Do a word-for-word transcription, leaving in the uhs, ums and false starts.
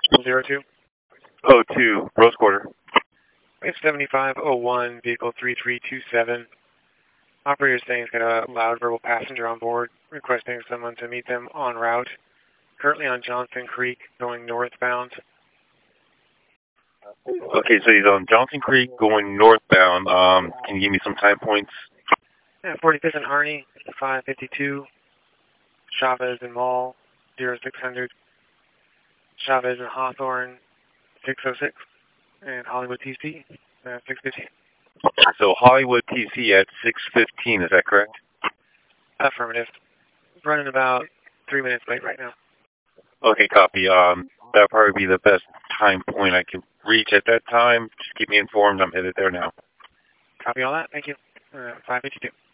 zero two. oh two, Rose Quarter. Wave seventy-five oh one, vehicle three three two seven. Operator saying he's got a loud verbal passenger on board, requesting someone to meet them en route. Currently on Johnson Creek, going northbound. Okay, so he's on Johnson Creek going northbound. Um, can you give me some time points? Yeah, forty-fifth and Harney, five fifty-two. Chavez and Mall, zero six hundred. Chavez and Hawthorne, six oh six. And Hollywood T C, uh, six fifteen. So Hollywood T C at six fifteen, is that correct? Affirmative. Running about three minutes late right now. Okay, copy. Um, that'll probably be the best time point I can reach at that time. Just keep me informed. I'm headed there now. Copy all that. Thank you. Uh, five fifty-two.